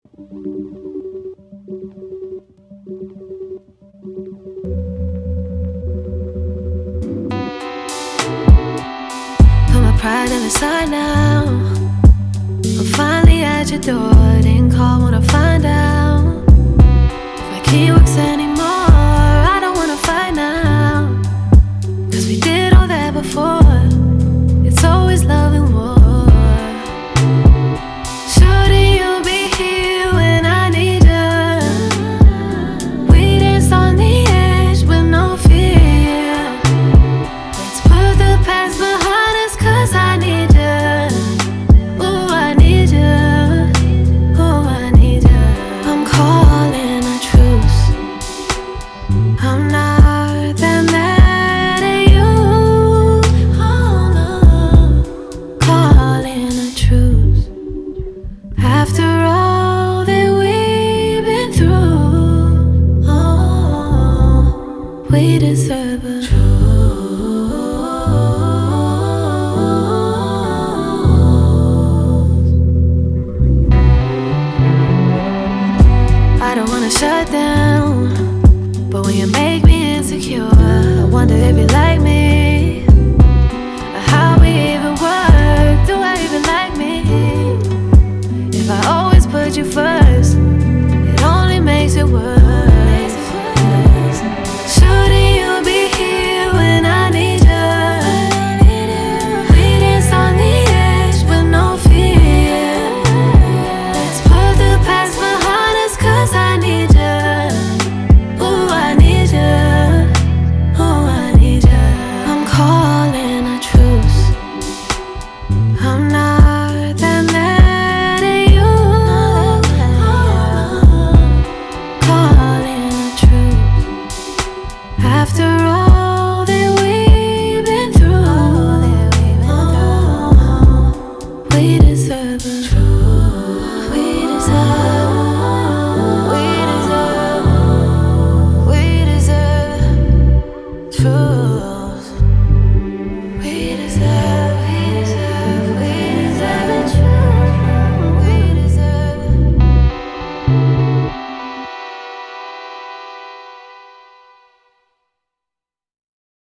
Put my pride to the side now. I'm finally at your door. Didn't call, wanna find out if my key works anymore. I don't wanna fight now, 'cause we did all that before. It's always love and war. Shouldn't you be here when I need you? We danced on the edge with no fear. Let's put the past behind us, 'cause I need you. Ooh, I need you. Ooh, I need you. I'm calling a truce. I'm not that mad at you. Oh no. Calling a truce. After all that we've been through, oh, we deserve a truce. I don't wanna shut down, but when you make me insecure, I wonder if you like me, or how we even work. Do I even like me? If I always put you first, it only makes it worse.